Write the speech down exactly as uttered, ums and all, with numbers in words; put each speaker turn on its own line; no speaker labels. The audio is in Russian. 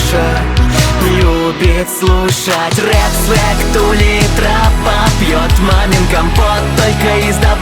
душа любит слушать рэп, слэк, тули, тропа, пьет мамин компот только из добра.